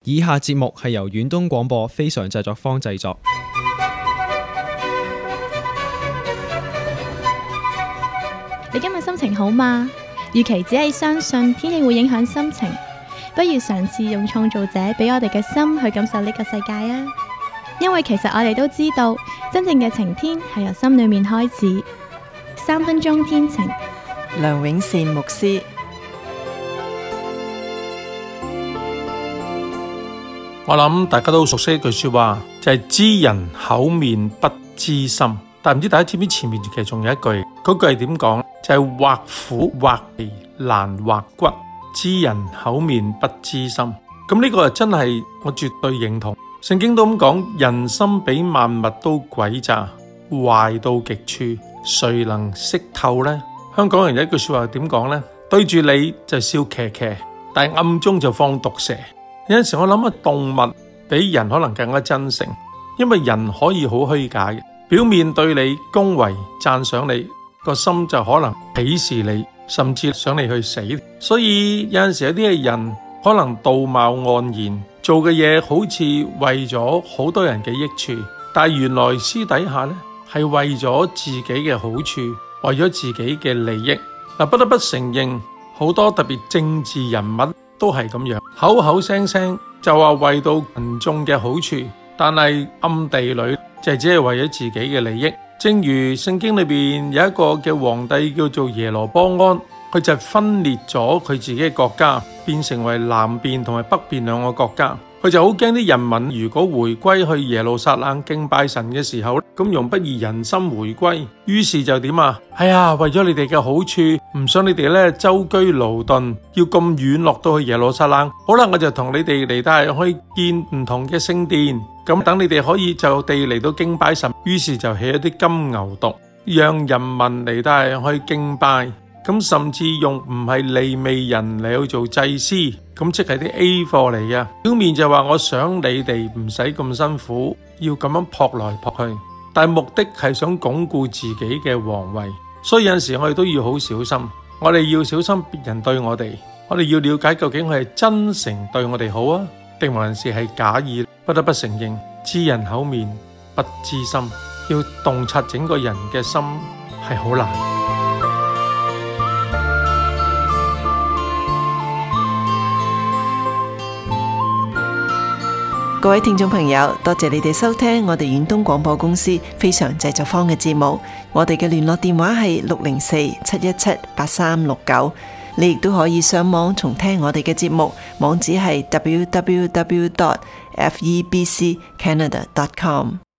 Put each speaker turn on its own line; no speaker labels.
以下節目係由遠東廣播非常製作坊製作。
你今日心情好嗎？與其只係相信天氣會影響心情，不如嘗試用創造者俾我哋嘅心去感受呢個世界啊！因為其實我哋都知道，真正嘅晴天係由心裏面開始。3分鐘天晴，
梁永善牧師。
我諗大家都熟悉一句說話，就係知人口面不知心。但唔知大家知唔知前面其實仲有一句，嗰句係點講？就係畫虎畫皮難畫骨，知人口面不知心。咁呢個真係我絕對認同。聖經都咁講，人心比萬物都詭詐，壞到極處，誰能識透呢？香港人有一句說話點講呢？對住你就笑騎騎，但係暗中就放毒蛇。有陣時我諗動物比人可能更加真誠，因為人可以好虛假嘅，表面對你恭維讚賞你，個心就可能鄙視你，甚至想你去死。所以有陣時有啲人可能道貌岸然，做嘅嘢好似為咗好多人嘅益處，但係原來私底下呢係為咗自己嘅好處，為咗自己嘅利益。不得不承認，好多特別政治人物都係咁樣，口口聲聲就話為到群眾嘅好處，但係暗地裏就只係為咗自己嘅利益。正如聖經裏邊有一個嘅皇帝叫做耶羅波安，佢就分裂咗佢自己嘅國家，變成為南邊同埋北邊兩個國家。佢就好驚啲人民如果回歸去耶路撒冷敬拜神嘅時候，咁容不易人心回歸，於是就點啊？為咗你哋嘅好處，唔想你哋咧舟車勞頓，要咁遠落到去耶路撒冷。好啦，我就同你哋嚟帶去建唔同嘅聖殿，咁等你哋可以就地嚟到敬拜神。於是就起一啲金牛犢，讓人民嚟帶去敬拜。咁甚至用唔係利未人嚟去做祭司，咁即係啲 A 貨嚟嘅。表面就話我想你哋唔使咁辛苦，要咁樣撲來撲去，但係目的係想鞏固自己嘅皇位。所以有陣時我哋都要好小心，我哋要小心別人對我哋，我哋要了解究竟佢係真誠對我哋好啊，定還是係假意。不得不承認，知人口面不知心，要洞察整個人嘅心係好難。
各位聽眾朋友，多謝你哋收聽我哋遠東廣播公司非常製作坊嘅節目。我哋嘅聯絡電話係604-717-8369。你亦都可以上網重聽我哋嘅節目，網址係www.febccanada.com。